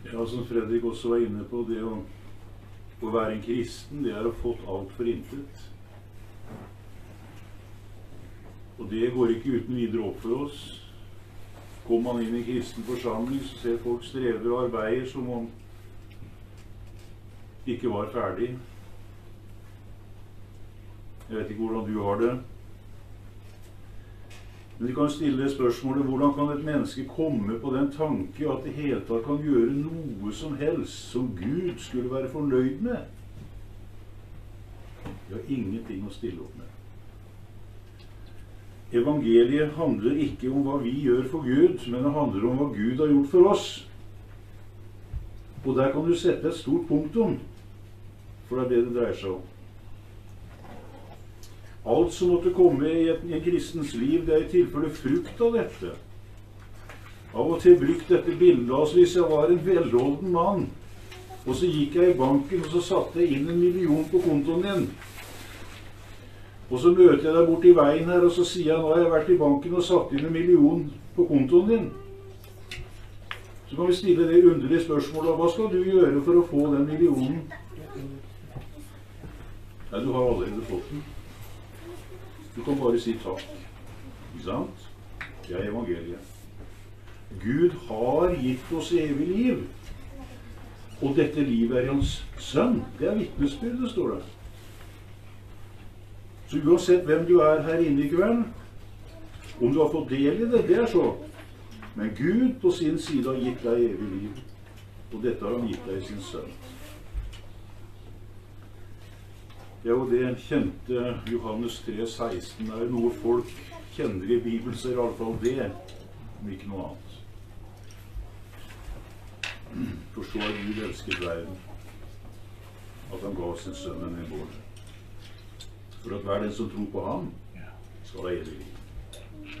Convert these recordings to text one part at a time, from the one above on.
Ja, som Fredrik også var inne på, det å være en kristen, det å fått alt for intet. Og det går ikke uten videre opp for oss. Kommer man inn i kristen forsamling, så ser folk strever og arbeider som om de ikke var ferdig. Jeg vet ikke hvordan du har det. Men vi kan stille spørsmålet, hvordan kan et menneske komme på den tanke at det hele tatt kan gjøre noe som helst som Gud skulle være fornøyd med? Vi har ingenting å stille opp med. Evangeliet handler ikke om hva vi gjør for Gud, men det handler om hva Gud har gjort for oss. Og der kan du sette et stort punktum, for det er det det dreier seg om. Alt som måtte komme i en kristens liv, det er i tilfelle frukt av dette. Av og til brukt dette bildet, altså hvis jeg var en velholden mann, og så gikk jeg i banken, og så satte jeg inn 1 million på kontoen din. Og så møter jeg deg bort i veien her, og så sier jeg, nå har jeg vært i banken og satt inn 1 million på kontoen din. Så kan vi stille det underlige spørsmålet, hva skal du gjøre for å få den millionen? Nei, du har allerede fått den. Du kan bare si takk. Ikke sant? Det er evangeliet. Gud har gitt oss evig liv. Og dette livet er hans sønn. Det er vitnesbyrdet, står det. Så uansett hvem du er her inne i kveld, om du har fått del i det, det er så. Men Gud på sin side har gitt deg evig liv. Og dette har han gitt deg i sin sønn. Ja, og det kjente Johannes 3,16 er noe folk kjenner i Bibelen, så er i alle fall det, om ikke noe annet. For så har Gud elsket verden, at han ga sin sønn en bånd. For at hver den som tror på ham, skal ha evig liv.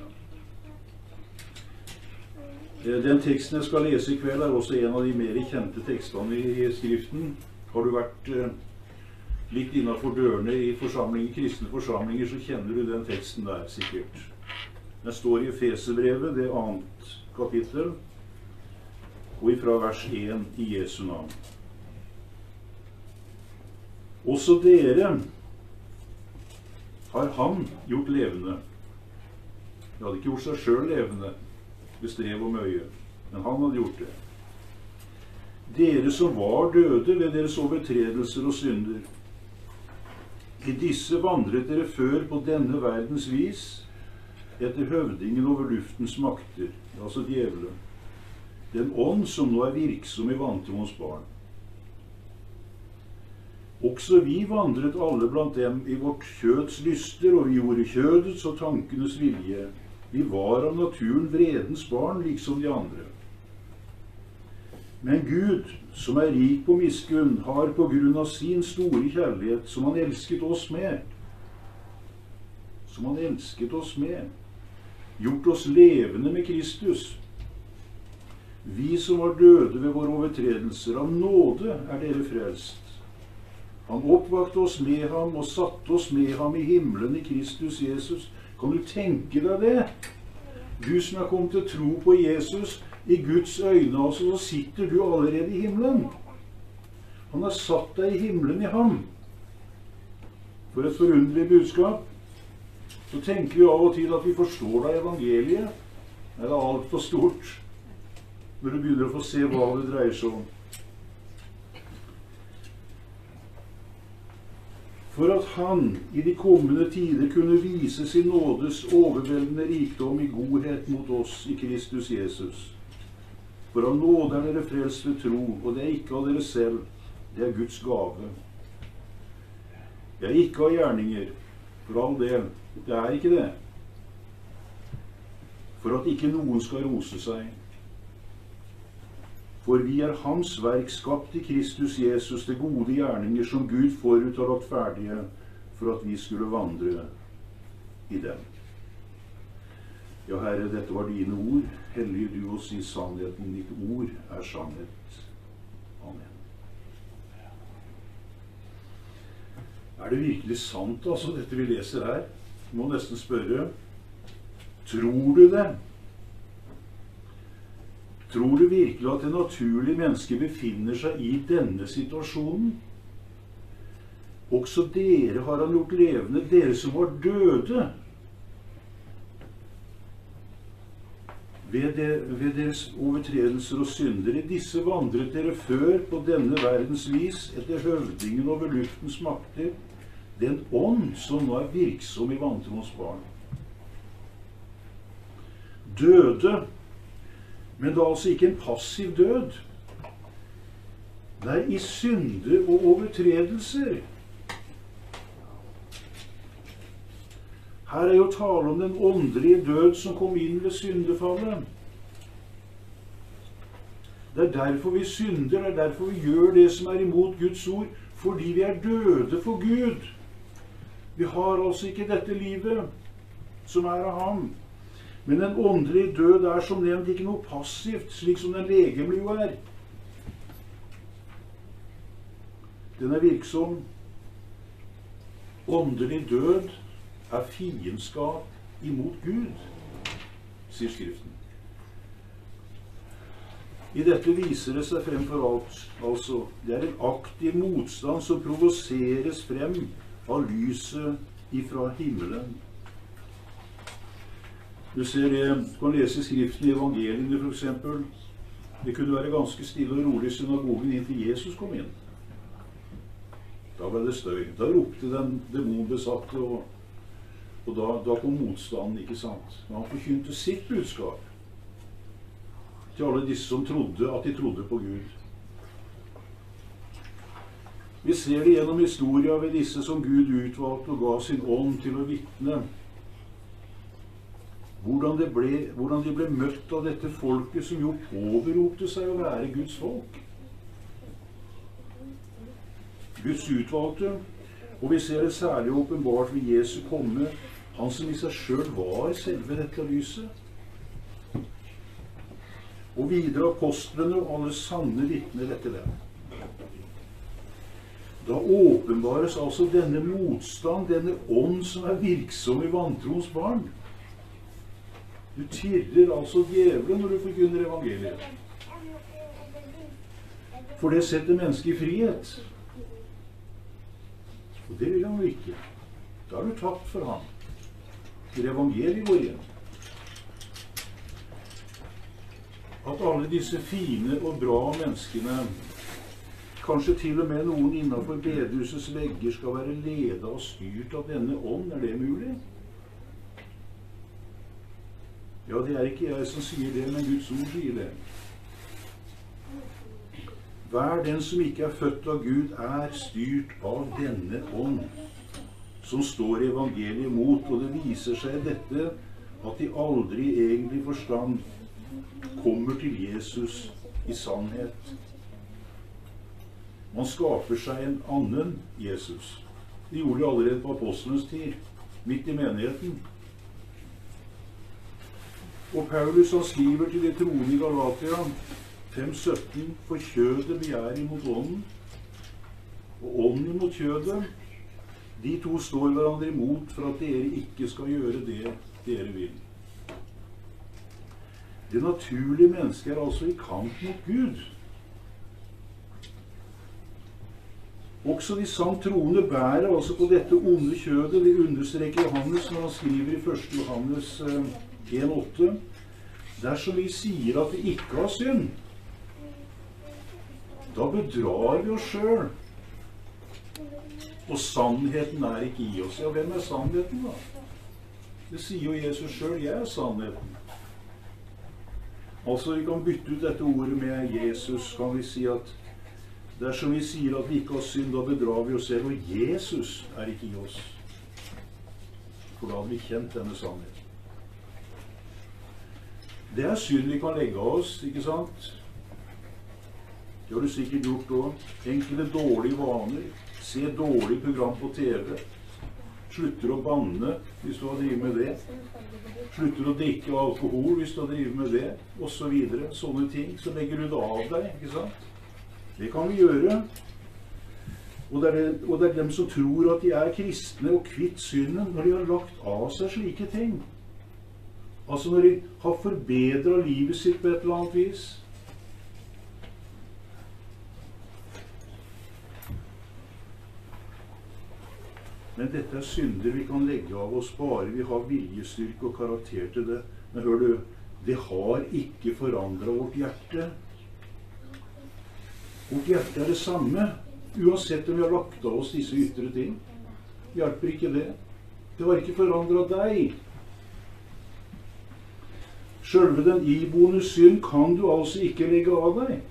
Den teksten jeg skal lese i kveld er også en av de mer kjente tekstene i Skriften. Har du vært litt innenfor dørene i kristne forsamlinger, så kjenner du den teksten der sikkert. Den står i Efeserbrevet, det 2. kapittel, og ifra vers 1 i Jesu navn. Også dere har han gjort levende. De hadde ikke gjort seg selv levende ved strev og møye, men han hadde gjort det. Dere som var døde ved deres overtredelser og synder. I disse vandret dere før på denne verdens vis, etter høvdingen over luftens makter, altså djevelen, den ånd som nå er virksom i vantroens barn. Også vi vandret alle blant dem i vårt kjøds lyster, og vi gjorde kjødets og tankenes vilje. Vi var av naturen vredens barn, liksom de andre. Men Gud, som er rik på miskunn, har på grunn av sin store kjærlighet, som han elsket oss med, gjort oss levende med Kristus. Vi som var døde ved våre overtredelser, av nåde er dere frelst. Han oppvakte oss med ham og satte oss med ham i himmelen i Kristus Jesus. Kan du tenke deg det? Du som er kommet til tro på Jesus, i Guds øyne, altså, så sitter du allerede i himmelen. Han har satt deg i himmelen i ham. For et forunderlig budskap. Så tenker vi av og til at vi forstår da evangeliet. Det er alt for stort når du begynner å få se hva det dreier seg om. For at han i de kommende tider kunne vise sin nådes overveldende rikdom i godhet mot oss i Kristus Jesus. For av nåde er dere frelst ved tro, og det er ikke av dere selv, det er Guds gave. Det er ikke av gjerninger, for all del, det er ikke det. For at ikke noen skal rose seg. For vi er hans verk skapt i Kristus Jesus til gode gjerninger som Gud forut har lagt ferdige for at vi skulle vandre i dem. Ja, Herre, dette var dine ord. Hellige du oss i sannheten. Ditt ord er sannhet. Amen. Er det virkelig sant, altså, dette vi leser her? Du må nesten spørre. Tror du det? Tror du virkelig at det naturlige mennesket befinner seg i denne situasjonen? Også dere har han gjort levende, dere som var døde. Ved deres overtredelser og synder. I disse vandret dere før på denne verdens vis, etter høvdingen over luftens makter, den ånd som nå er virksom i vantroens barn. Døde, men det er altså ikke en passiv død. Det er i synder og overtredelser. Her er jo tale om den åndelige død som kom inn ved syndefallet. Det er derfor vi synder, det er derfor vi gjør det som er imot Guds ord, fordi vi er døde for Gud. Vi har altså ikke dette livet som er av ham. Men den åndelige død er som nevnt ikke noe passivt, slik som den legemlige jo er. Den er virksom. Åndelig død er fiendskap imot Gud, sier Skriften. I dette viser det seg fremfor alt, altså, det er en aktiv motstand som provoseres frem av lyset ifra himmelen. Du ser det, du kan lese Skriften i evangeliene for eksempel. Det kunne være ganske stille og rolig i synagogen inntil Jesus kom inn. Da ble det støy. Da ropte den demonbesatte, og da kom motstanden, ikke sant? Men han forkynte sitt budskap til alle disse som trodde at de trodde på Gud. Vi ser det gjennom historia ved disse som Gud utvalgte og ga sin ånd til å vitne. Hvordan de ble møtt av dette folket som jo påberopte seg å være Guds folk. Guds utvalgte, og vi ser det særlig åpenbart ved Jesu komme, han som i seg selv var selve dette lyset. Og videre apostlene og alle sanne vitner etter dem. Da åpenbares altså denne motstand, denne ånd som er virksom i vantroens barn. Du tirrer altså djevelen når du forkynner evangeliet. For det setter mennesket i frihet. Og det vil han jo ikke. Da har du tapt for ham. Til evangeliet går igjen. At alle disse fine og bra menneskene, kanskje til og med noen innenfor bedehusets vegger, skal være ledet og styrt av denne ånd, er det mulig? Ja, det er ikke jeg som sier det, men Guds ord sier det. Hver den som ikke er født av Gud, er styrt av denne ånd, som står i evangeliet mot, og det viser seg dette at de aldri i egentlig forstand kommer til Jesus i sannhet. Man skaper seg en annen Jesus. Det gjorde de allerede på apostlenes tid, midt i menigheten. Og Paulus han skriver til de troende i Galatia 5:17, for kjødet begjærer imot ånden, og ånden imot kjødet. De to står hverandre imot for at dere ikke skal gjøre det dere vil. Det naturlige mennesket er altså i kamp mot Gud. Også de sant troende bærer altså på dette onde kjødet. Det understreker Johannes når han skriver i 1. Johannes 1:8. Dersom vi sier at vi ikke har synd, da bedrar vi oss selv. Og sannheten er ikke i oss. Ja, hvem er sannheten da? Det sier jo Jesus selv, jeg er sannheten. Altså, vi kan bytte ut dette ordet med Jesus, kan vi si at dersom vi sier at vi ikke har synd, da bedrar vi oss selv, og Jesus er ikke i oss. For da hadde vi kjent denne sannheten. Det er synd vi kan legge av oss, ikke sant? Det har du sikkert gjort også. Enkelte dårlige vaner. Se dårlig program på TV. Slutter å banne hvis du har drivet med det. Slutter å drikke alkohol hvis du har drivet med det, og så videre. Sånne ting. Så legger du det av deg, ikke sant? Det kan vi gjøre. Og det er dem som tror at de er kristne og kvitt synden når de har lagt av seg slike ting. Altså når de har forbedret livet sitt på et eller annet vis. Men dette er synder vi kan legge av oss bare vi har viljestyrke og karakter til det. Men hør du, det har ikke forandret vårt hjerte. Vårt hjerte er det samme, uansett om vi har lagt av oss disse ytre ting. Hjelper ikke det. Det har ikke forandret deg. Selve den iboende synd kan du altså ikke legge av deg.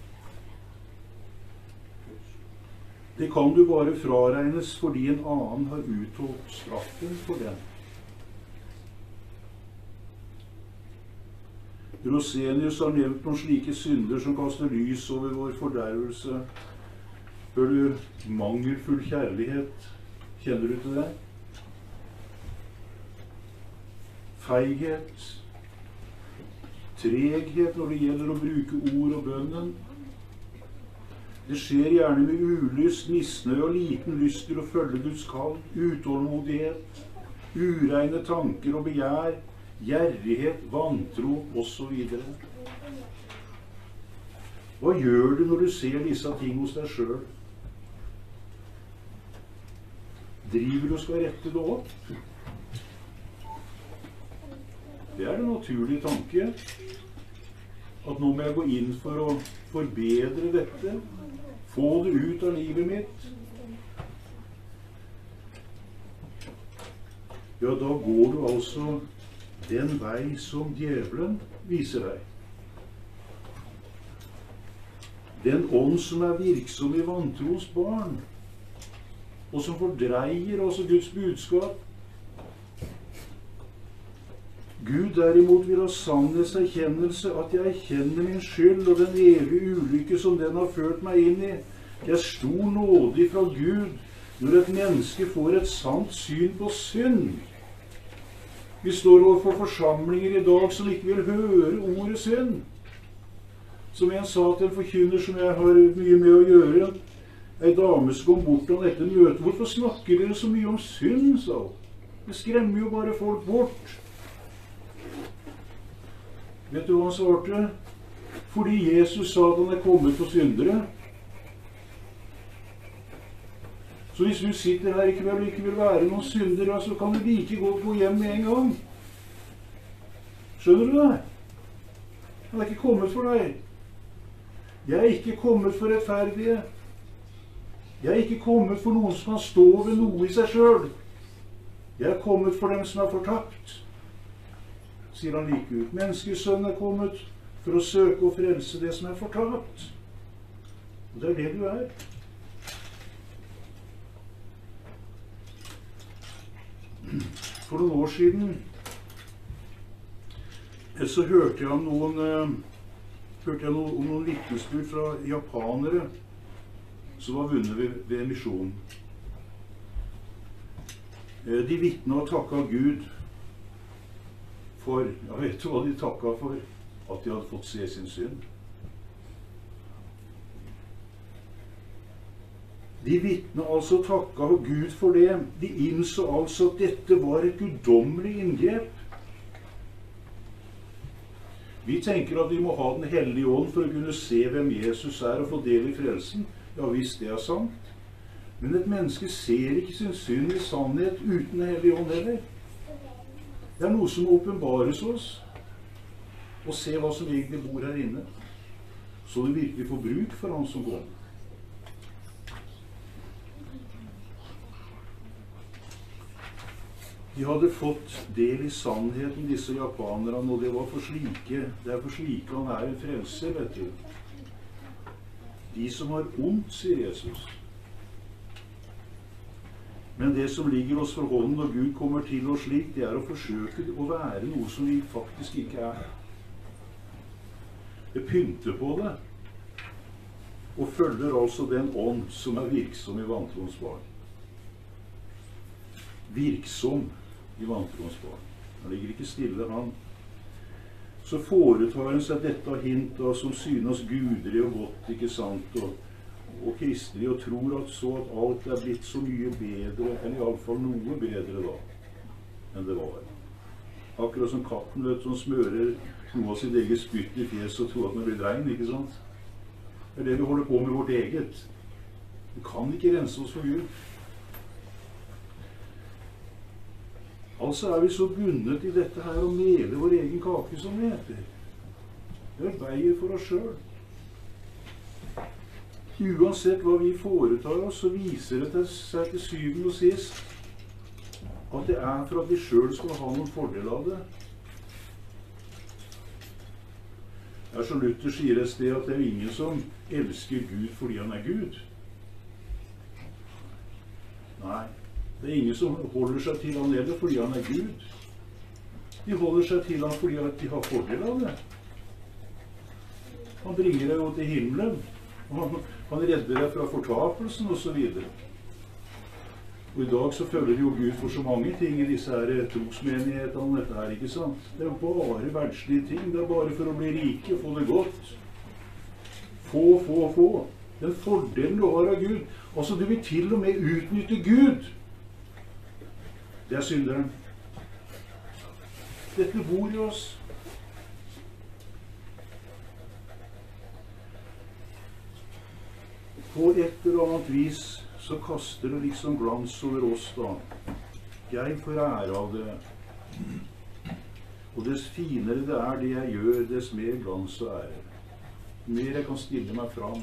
Det kan du bare fraregnes fordi en annen har utholdt straffen for den. Rosenius har nevnt noen slike synder som kaster lys over vår fordervelse. Hør du, mangelfull kjærlighet. Kjenner du til det? Feighet. Treghet når det gjelder å bruke ord og bønnen. Det skjer gjerne med ulyst, misnøye og liten lyst til å følge Guds kall, utålmodighet, ureine tanker og begjær, gjerrighet, vantro osv. Hva gjør du når du ser disse ting hos deg selv? Driver du og skal rette det opp? Det er den naturlige tanke. At nå må jeg gå inn for å forbedre dette. Få det ut av livet mitt. Ja, da går du altså den vei som djevelen viser deg. Den ånd som er virksom i vantros barn, og som fordreier altså Guds budskap. Gud derimot vil ha sannhetserkjennelse, at jeg kjenner min skyld og den evige ulykke som den har ført meg inn i. Det er stor nåde fra Gud når et menneske får et sant syn på synd. Vi står overfor forsamlinger i dag som ikke vil høre ordet synd. Som en sa til en forkynner som jeg har mye med å gjøre, en dame som kom bort om dette møtet. Hvorfor snakker dere så mye om synd, sa hun. Det skremmer jo bare folk bort. Vet du hva han svarte? Fordi Jesus sa at han er kommet for syndere. Så hvis du sitter her i kveld og ikke vil være noen syndere, så kan du like godt gå hjem med en gang. Skjønner du det? Han er ikke kommet for deg. Jeg er ikke kommet for rettferdige. Jeg er ikke kommet for noen som kan stå ved noe i seg selv. Jeg er kommet for dem som er fortapt. Sier han like ut. Menneskesønnen er kommet for å søke og frelse det som er fortapt. Og det er det du er. For noen år siden så hørte jeg om noen vitnesbyrd fra japanere som var vunnet ved misjonen. De vitnet og takket Gud for, jeg vet hva de takket for, at de hadde fått se sin synd. De vitnet altså takket Gud for det. De innså altså at dette var et guddommelig inngrep. Vi tenker at vi må ha Den hellige ånd for å kunne se hvem Jesus er og få del i frelsen. Ja, hvis det er sant. Men et menneske ser ikke sin synd i sannhet uten Den hellige ånd heller. Det er noe som åpenbares oss, og se hva som egentlig bor her inne, så det virkelig får bruk for han som går. De hadde fått del i sannheten, disse japanerne, og det er for slike han er en frelser, vet du. De som har ondt, sier Jesus. Men det som ligger oss for hånden når Gud kommer til oss slik, det er å forsøke å være noe som vi faktisk ikke er. Det pynter på det, og følger altså den ånd som er virksom i vantroens barn. Virksom i vantroens barn. Han ligger ikke stille, han. Så foretar han seg dette hint som synes gudelig og godt, ikke sant, og kristelig, og tror at alt er blitt så mye bedre, eller i alle fall noe bedre da, enn det var. Akkurat som katten, vet du, som smører noe av sitt eget spytt i fjeset og tror at den blir rein, ikke sant? Det er det vi holder på med vårt eget. Vi kan ikke rense oss for Gud. Altså er vi så bundet i dette her å mele vår egen kake, som det heter. Vi arbeider for oss selv. Uansett hva vi foretar oss, så viser det seg til syvende og sist at det er for at vi selv skal ha noen fordel av det. Det er som Luther sier et sted, at det er ingen som elsker Gud fordi han er Gud. Nei, det er ingen som holder seg til han heller fordi han er Gud. De holder seg til han fordi at de har fordel av det. Han bringer deg jo til himmelen. Han redder deg fra fortapelsen og så videre. Og i dag så følger jo Gud for så mange ting i disse her trosmenighetene, dette her, ikke sant? Det er bare verdslige ting. Det er bare for å bli rike, få det godt. Få. Den fordelen du har av Gud. Altså, du vil til og med utnytte Gud. Det er synderen. Dette bor i oss. På et eller annet vis så kaster det liksom glans over oss da. Jeg får ære av det. Og dess finere det er det jeg gjør, dess mer glans og ære. Mer jeg kan stille meg fram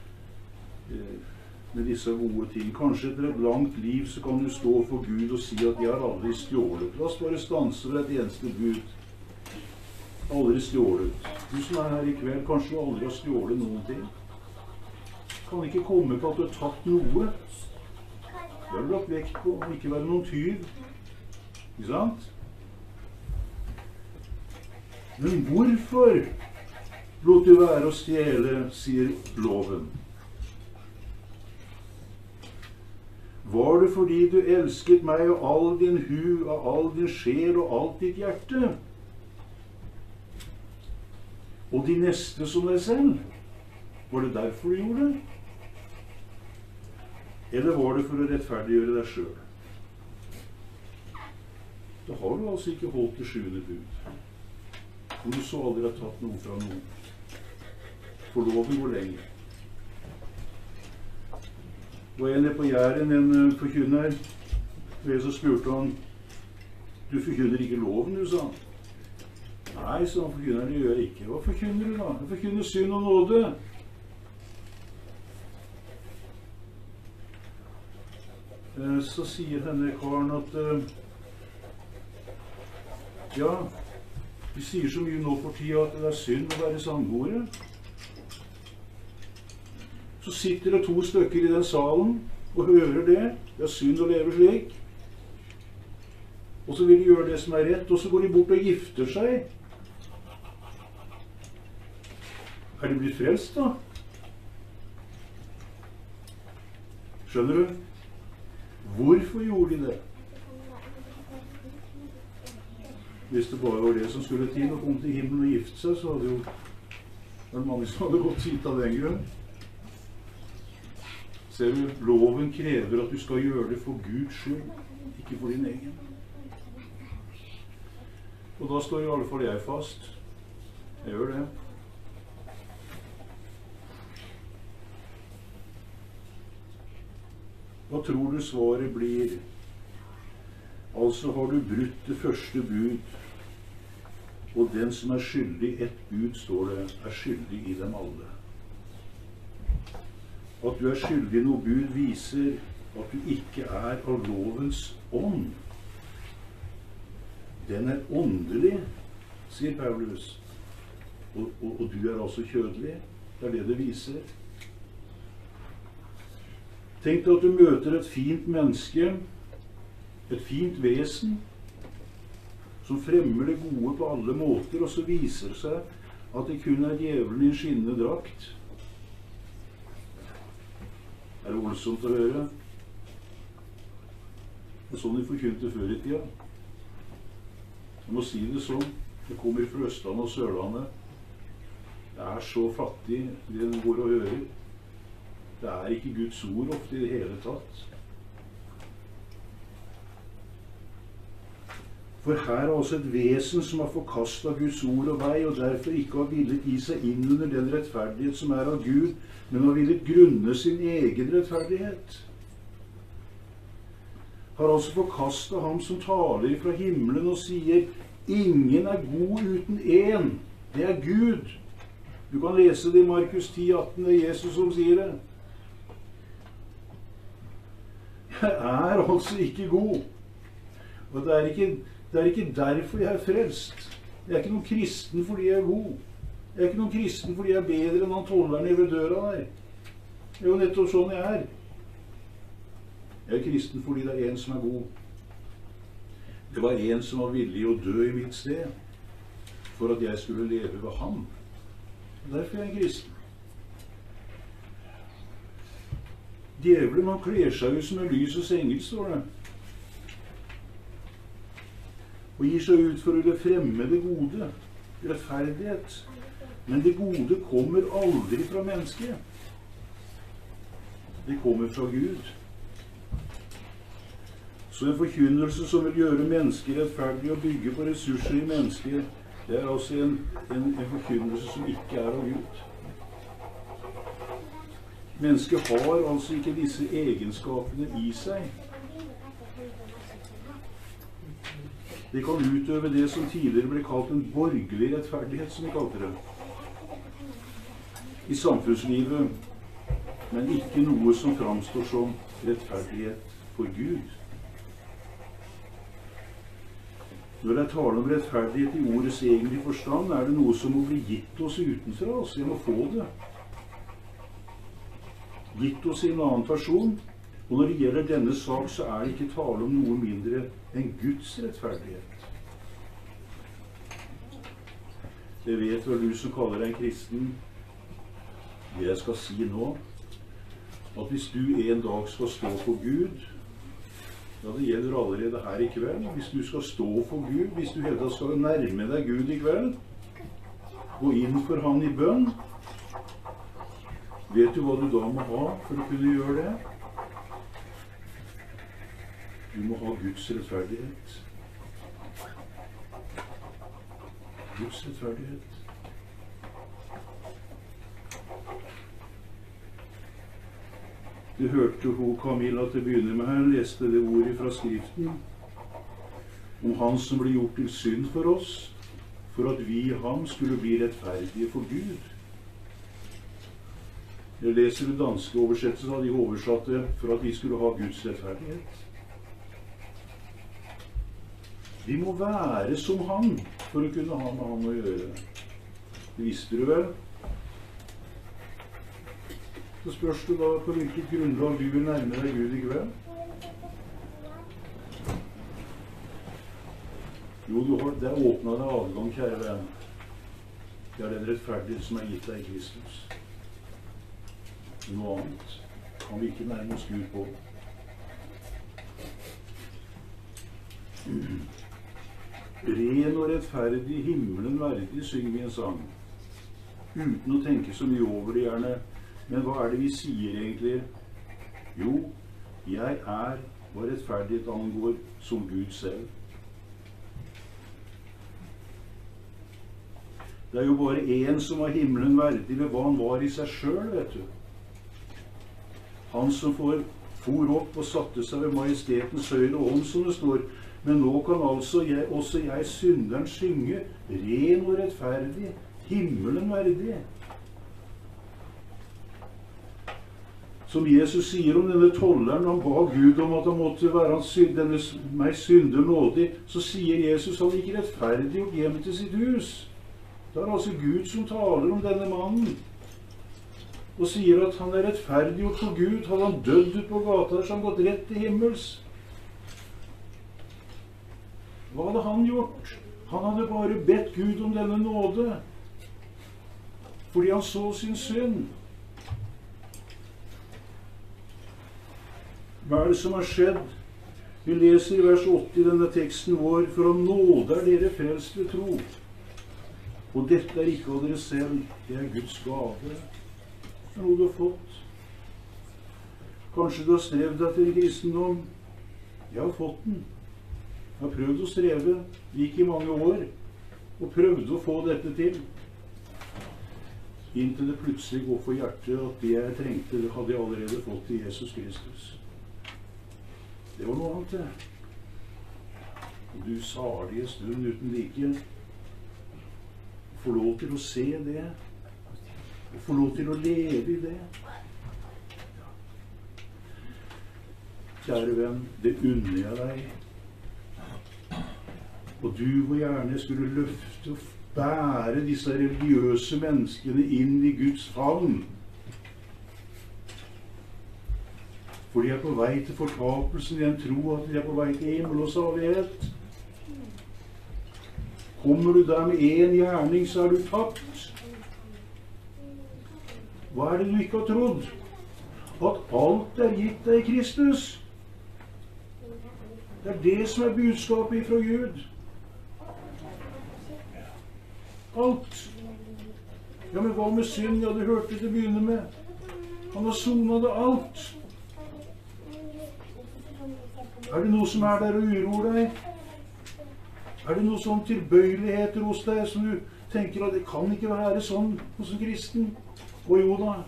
med disse gode ting. Kanskje etter et langt liv så kan du stå for Gud og si at jeg har aldri stjålet. La oss bare stanse ved et eneste bud. Aldri stjålet. Du som er her i kveld, kanskje du aldri har stjålet noen ting. Kan ikke komme på at du har tatt noe. Det har du lagt vekt på, å ikke være noen tyv. Ikke sant? Men hvorfor lot du være å stjele, sier loven? Var det fordi du elsket meg av all din hu, av all din sjel og alt ditt hjerte? Og de neste som deg selv? Var det derfor du gjorde det? Eller var det for å rettferdiggjøre deg selv? Da har du altså ikke holdt det 7. bud. Om du så aldri har tatt noe fra noen. For loven går lenger. Og en er på Jæren, en forkynner, så spurte han, du forkynner ikke loven, du, sa han. Nei, sa han, forkynner, det gjør jeg ikke. Hva forkynner du da? Jeg forkynner synd og nåde. Så sier denne karen at ja, vi sier så mye nå for tida at det er synd å være samboere. Så sitter det 2 stykker i den salen og hører det. Det er synd å leve slik. Og så vil de gjøre det som er rett, og så går de bort og gifter seg. Er de blitt frelst da? Skjønner du? Hvorfor gjorde de det? Hvis det bare var det som skulle til å komme til himmelen og gifte seg, så hadde jo vært mange som hadde gått hit av den grunn. Ser du, loven krever at du skal gjøre det for Guds skyld, ikke for din egen. Og da står i alle fall jeg fast. Jeg gjør det. Hva tror du svaret blir? Altså har du brutt det første bud, og den som er skyldig ett bud, står det, er skyldig i dem alle. At du er skyldig noe bud viser at du ikke er av lovens ånd. Den er åndelig, sier Paulus, og du er altså kjødelig. Det er det det viser. Tenk deg at du møter et fint menneske, et fint vesen, som fremmer det gode på alle måter, og så viser det seg at det kun er djevelen i en skinnende drakt. Er det voldsomt å høre? Det er sånn de forkynte før i tida. Jeg må si det sånn. Det kommer fra Østlandet og Sørlandet. Det er så fattig det den går og hører. Det er ikke Guds ord ofte i det hele tatt. For her er altså et vesen som har forkastet Guds ord og vei, og derfor ikke har villet gi seg inn under den rettferdighet som er av Gud, men har villet grunne sin egen rettferdighet. Har altså forkastet ham som taler fra himmelen og sier, ingen er god uten én, det er Gud. Du kan lese det i Markus 10,18, det er Jesus som sier det. Jeg er altså ikke god. Og det er ikke derfor jeg er frelst. Jeg er ikke noen kristen fordi jeg er god. Jeg er ikke noen kristen fordi jeg er bedre enn han tolleren ved døra der. Det er jo nettopp sånn jeg er. Jeg er kristen fordi det er en som er god. Det var en som var villig å dø i mitt sted for at jeg skulle leve ved ham. Derfor er jeg en kristen. Djevelen, han kler seg ut som en lysets engel, står det. Og gir seg ut for å ville fremme det gode, rettferdighet. Men det gode kommer aldri fra mennesket. Det kommer fra Gud. Så en forkynnelse som vil gjøre mennesket rettferdig og bygge på ressurser i mennesket, det er altså en forkynnelse som ikke er av Gud. Mennesket har altså ikke disse egenskapene i seg. De kan utøve det som tidligere ble kalt en borgerlig rettferdighet, som vi kalte det, i samfunnslivet, men ikke noe som framstår som rettferdighet for Gud. Når det er tale om rettferdighet i ordets egentlige forstand, er det noe som må bli gitt oss utenfra oss. Vi må få det. Gitt oss i en annen person. Og når det gjelder denne sak, så er det ikke tale om noe mindre enn Guds rettferdighet. Det vet vel du som kaller deg en kristen. Det jeg skal si nå, at hvis du en dag skal stå for Gud, ja, det gjelder allerede her i kveld. Hvis du skal stå for Gud, hvis du helt skal nærme deg Gud i kveld, gå inn for han i bønn, vet du hva du da må ha for å kunne gjøre det? Du må ha Guds rettferdighet. Guds rettferdighet. Du hørte hun Camilla til å begynne med her, leste det ordet fra Skriften om han som ble gjort til synd for oss, for at vi i ham skulle bli rettferdige for Gud. Jeg leser det danske oversettelsen av de oversatte for at vi skulle ha Guds rettferdighet. Vi må være som han for å kunne ha med han å gjøre. Det visste du vel? Så spørs det da på hvilket grunnlag du vil nærme deg Gud i kveld. Jo, det er åpnet deg adgang, kjære venn. Det er den rettferdighet som er gitt deg i Kristus. Noe annet kan vi ikke nærme oss Gud på. Ren og rettferdig, himmelen verdig, synger vi en sang. Uten å tenke så mye over det gjerne. Men hva er det vi sier egentlig? Jo, jeg er hva rettferdighet angår som Gud selv. Det er jo bare en som var himmelen verdig ved hva han var i seg selv, vet du. Han som for opp og satte seg ved majestetens høyre hånd, som det står. Men nå kan altså også jeg synderen synge, ren og rettferdig, himmelen verdig. Som Jesus sier om denne tolleren, han ba Gud om at han måtte være denne meg synder nådig, så sier Jesus han ikke rettferdig og hjem til sitt hus. Det er altså Gud som taler om denne mannen, og sier at han er rettferdiggjort for Gud. Hadde han dødd ut på gata, så han gått rett til himmels. Hva hadde han gjort? Han hadde bare bedt Gud om denne nåde, fordi han så sin synd. Hva er det som har skjedd? Vi leser i vers 8 i denne teksten vår, for av nåde er dere frelst ved tro. Og dette er ikke av dere selv, det er Guds gave. Det er noe du har fått. Kanskje du har strevd deg til kristendom. Jeg har fått den. Jeg har prøvd å streve, gikk i mange år, og prøvde å få dette til. Inntil det plutselig går for hjertet at det jeg trengte, det hadde jeg allerede fått i Jesus Kristus. Det var noe annet, det. Og du salige stund uten like. Få lov til å se det. Og få lov til å leve i det. Kjære venn, det unner jeg deg. Og du må gjerne skulle løfte og bære disse religiøse menneskene inn i Guds favn. For de er på vei til fortapelsen i en tro at de er på vei til himmel og salighet. Kommer du der med en gjerning, så er du tapt. Hva er det du ikke har trodd? At alt er gitt deg i Kristus. Det er det som er budskapet fra Gud. Alt. Ja, men hva med synd? Ja, du hørte det begynne med. Han har sonet det alt. Er det noe som er der og uroer deg? Er det noe sånn tilbøyeligheter hos deg som du tenker at det kan ikke være sånn hos en kristen? Og jo da.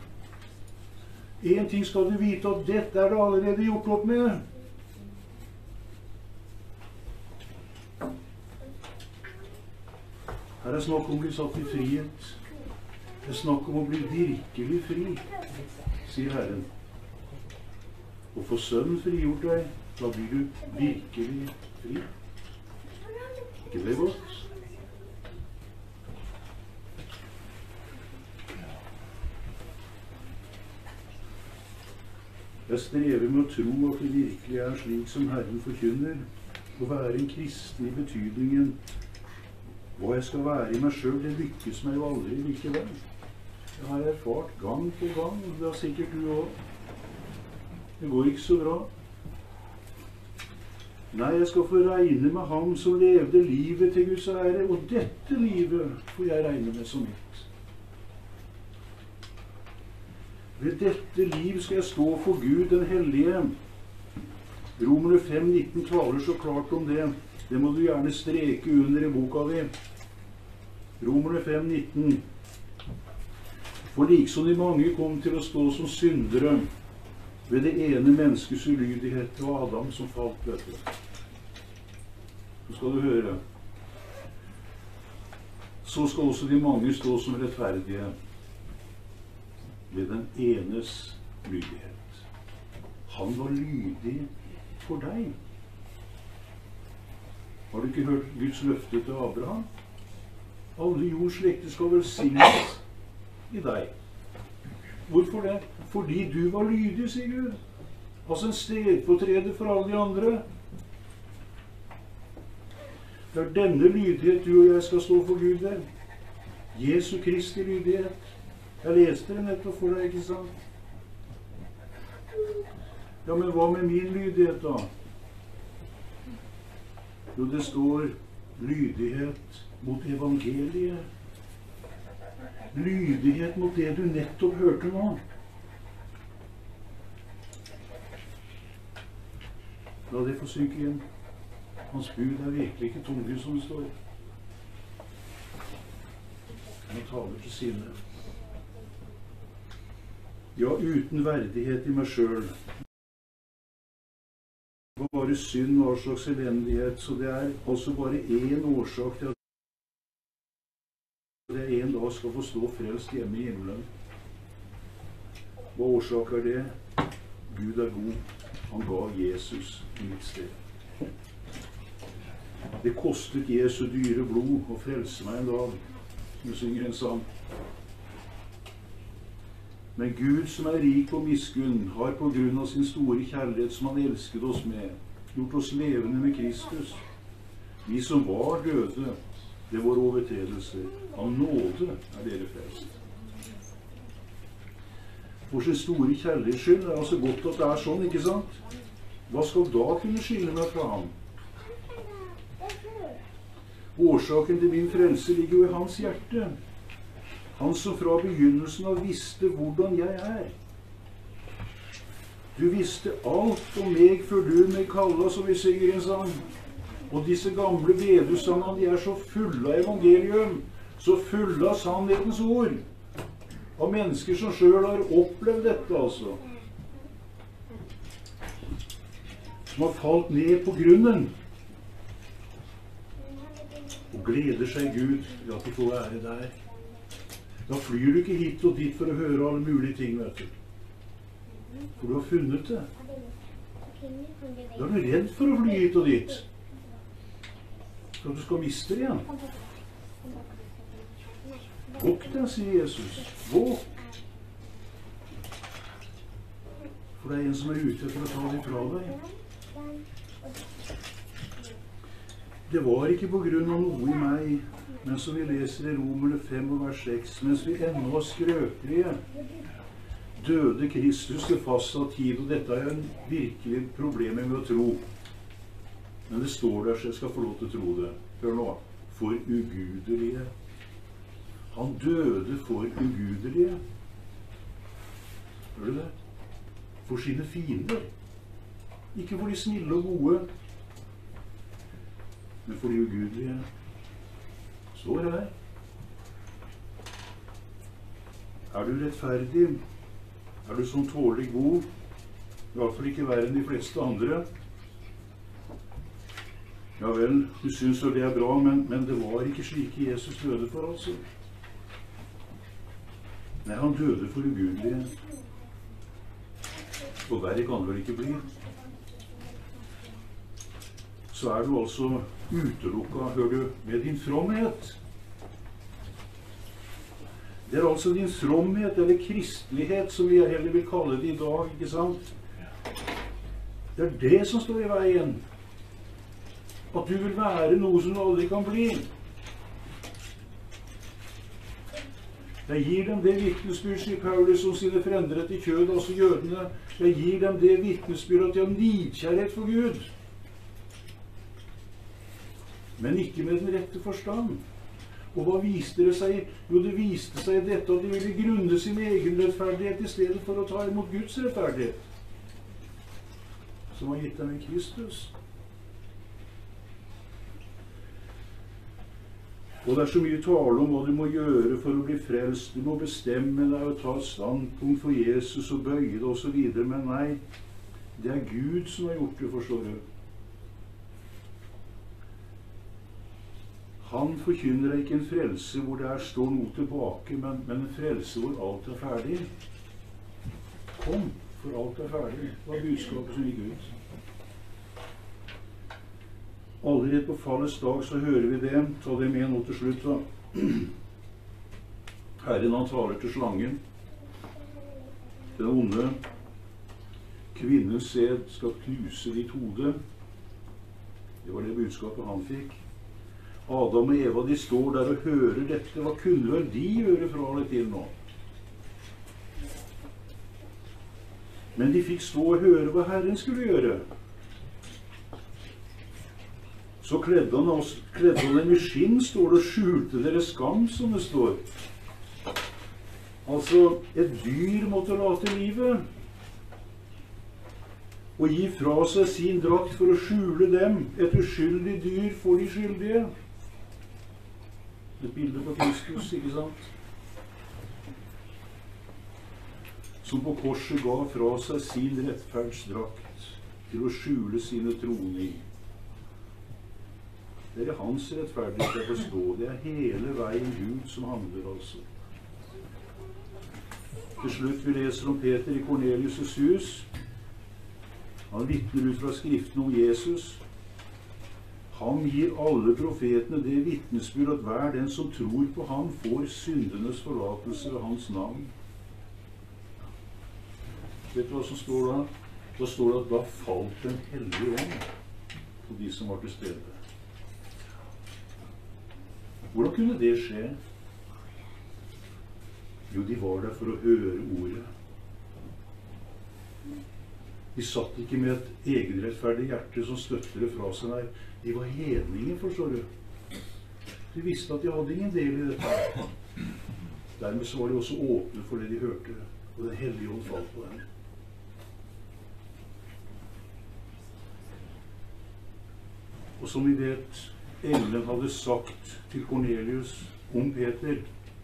En ting skal du vite, at dette er det allerede gjort opp med. Her er snakk om å bli satt i frihet. Det er snakk om å bli virkelig fri, sier Herren. Og for Sønnen frigjort deg, da blir du virkelig fri. Ikke det godt? Jeg strever med å tro at det virkelig er slik som Herren forkynner, å være en kristen i betydningen hva jeg skal være i meg selv, det lykkes meg jo aldri likevel. Det har jeg erfart gang på gang, det har sikkert du også. Det går ikke så bra. Nei, jeg skal få regne med ham som levde livet til Guds ære, og dette livet får jeg regne med som mitt. Ved dette liv skal jeg stå for Gud den hellige. Romerne 5,19 taler så klart om det. Det må du gjerne streke under i boka di. Romerne 5,19. For liksom de mange kom til å stå som syndere ved det ene menneskets ulydighet og Adam som falt, vet du. Så skal du høre. Så skal også de mange stå som rettferdige ved den enes lydighet. Han var lydig for deg. Har du ikke hørt Guds løfte til Abraham? Alle jords slekter skal velsignes i deg. Hvorfor det? Fordi du var lydig, sier Gud. Altså en stedfortreder for alle de andre. Det er denne lydighet du og jeg skal stå for Gud ved. Jesu Kristi lydighet. Jeg leste det nettopp for deg, ikke sant? Ja, men hva med min lydighet da? Jo, det står lydighet mot evangeliet. Lydighet mot det du nettopp hørte nå. La det få synke inn. Hans bud er virkelig ikke tunge, som det står. Han taler til sine. Ja, uten verdighet i meg selv. Det var bare synd og årsaks elendighet, så det er også bare én årsak til at jeg en dag skal få stå frelst hjemme i himmelen. Hva årsak er det? Gud er god. Han ga Jesus i mitt sted. Det kostet Jesu dyre blod å frelse meg en dag, som synger en sang. Men Gud, som er rik på miskunn, har på grunn av sin store kjærlighet som han elsket oss med, gjort oss levende med Kristus. Vi som var døde ved våre overtredelser, av nåde er dere frelst. For sin store kjærlighets skyld er det altså godt at det er sånn, ikke sant? Hva skal da kunne skille meg fra ham? Årsaken til min frelse ligger jo i hans hjerte. Han som fra begynnelsen av visste hvordan jeg er. Du visste alt om meg før du meg kalla, som vi synger i en sang. Og disse gamle bedehusene, de er så fulle av evangelium, så fulle av sannhetens ord. Av mennesker som selv har opplevd dette, altså. Som har falt ned på grunnen. Og gleder seg Gud ved at de får være der. Da flyr du ikke hit og dit for å høre alle mulige ting, vet du. For du har funnet det. Da er du redd for å fly hit og dit. For at du skal miste det igjen. Våg deg, sier Jesus. Våg. For det er en som er ute for å ta det fra deg. Det var ikke på grunn av noe i meg, men som vi leser i Romerne 5 og vers 6, mens vi ennå var skrøpelige, døde Kristus til fastsatt tid, og dette er en virkelig problem med å tro. Men det står der, så jeg skal få lov til å tro det. Hør nå. For ugudelige. Han døde for ugudelige. Hører du det? For sine fiender. Ikke for de snille og gode, men for de ugudelige. Står her. Er du rettferdig? Er du sånn tålelig god? I hvert fall ikke verre enn de fleste andre. Ja vel, du synes jo det er bra, men det var ikke slik Jesus døde for, altså. Nei, han døde for ugudelige. Og verre kan det vel ikke bli. Så er du altså utelukket, hører du, med din fromhet. Det er altså din fromhet, eller kristelighet, som vi heller vil kalle det i dag, ikke sant? Det er det som står i veien. At du vil være noe som du aldri kan bli. Jeg gir dem det vitnesbyrd, sier Paulus om sine frender etter kjød, altså jødene. Jeg gir dem det vitnesbyrd at de har nidkjærlighet for Gud. Men ikke med den rette forstand. Og hva viste det seg? Jo, det viste seg dette at de ville grunne sin egen rettferdighet i stedet for å ta imot Guds rettferdighet, som har gitt dem i Kristus. Og det er så mye tale om hva du må gjøre for å bli frelst. Du må bestemme deg og ta et standpunkt for Jesus og bøye det og så videre. Men nei, det er Gud som har gjort det, forstår du. Han forkynner deg ikke en frelse hvor det står noe tilbake, men en frelse hvor alt er ferdig. Kom, for alt er ferdig. Det var budskapet som gikk ut. Allerede på fallets dag så hører vi det. Ta det med nå til slutt, da. Herren, han taler til slangen. Den onde. Kvinnens sæd skal knuse ditt hode. Det var det budskapet han fikk. Adam og Eva, de står der og hører dette. Hva kunne vel de gjøre fra det til nå? Men de fikk stå og høre hva Herren skulle gjøre. Så kledde han dem i skinn, står det, og skjulte deres skam, som det står. Altså, et dyr måtte late livet. Og gi fra seg sin drakt for å skjule dem. Et uskyldig dyr for de skyldige. Et bilde på Kristus, ikke sant? Som på korset ga fra seg sin rettferdsdrakt til å skjule sine troende i. Det er hans rettferdighet å forstå. Det er hele veien Gud som handler, altså. Til slutt vi leser om Peter i Kornelius' hus. Han vitner ut fra skriftene om Jesus. Han gir alle profetene det vitnesbyrd at hver den som tror på ham får syndenes forlatelse ved hans navn. Vet du hva som står da? Da står det at da falt den hellige ånd på de som var til stede. Hvordan kunne det skje? Jo, de var der for å høre ordet. De satt ikke med et egenrettferdig hjerte som støtter det fra seg. Nei, de var hedninger, forstår du. De visste at de hadde ingen del i dette. Dermed så var de også åpne for det de hørte, og den hellige ånd falt på dem. Og som vi vet, engelen hadde sagt til Kornelius om Peter: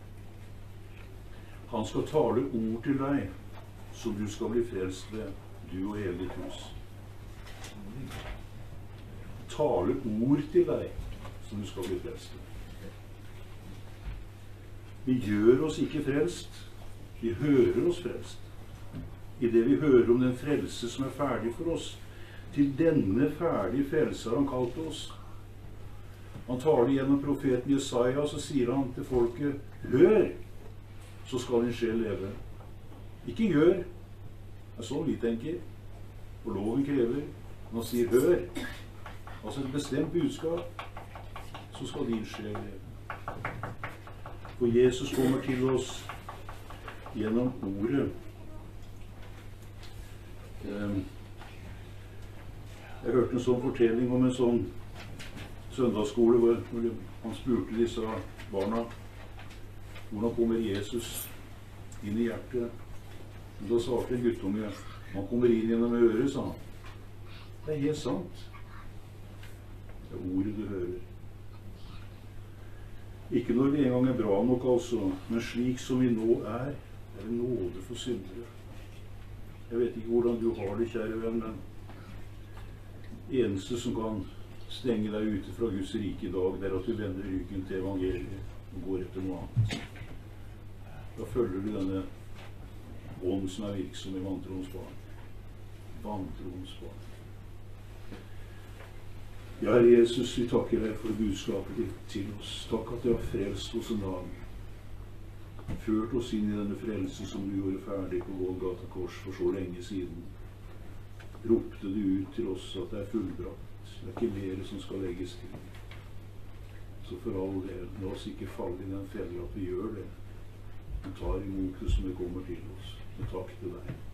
han skal tale ord til deg, som du skal bli frelst ved, du og hele ditt hus. Tale ord til deg, som du skal bli frelst ved. Vi gjør oss ikke frelst, vi hører oss frelst. I det vi hører om den frelse som er ferdig for oss. Til denne ferdige frelse har han kalt oss. Han taler gjennom profeten Jesaja, og så sier han til folket: hør, så skal din sjel leve. Ikke gjør. Det er sånn vi tenker. Og loven krever. Men han sier hør. Altså et bestemt budskap. Så skal din sjel leve. For Jesus kommer til oss gjennom ordet. Jeg hørte en sånn fortelling om en sånn søndagsskole hvor han spurte disse barna: hvordan kommer Jesus inn i hjertet? Og da svarte en guttunge: han kommer inn gjennom øret, sa han. Det er helt sant. Det er ordet du hører. Ikke når vi en gang er bra nok, altså, men slik som vi nå er det nåde for syndere. Jeg vet ikke hvordan du har det, kjære venn, men eneste som kan stenge deg ute fra Guds rike i dag, det er at du vender ryggen til evangeliet og går etter noe annet. Da følger du denne ånd som er virksom i vantroens barn. Vantroens barn. Ja, Herre Jesus, vi takker deg for budskapet ditt til oss. Takk at du har frelst oss en dag. Ført oss inn i denne frelse som du gjorde ferdig på Golgata kors for så lenge siden. Ropte du ut til oss at det er fullbrakt. Det er ikke mer som skal legges til. Så for all del, la oss ikke falle i den fellen at vi gjør det, men tar imot det som det kommer til oss. Og takk til deg.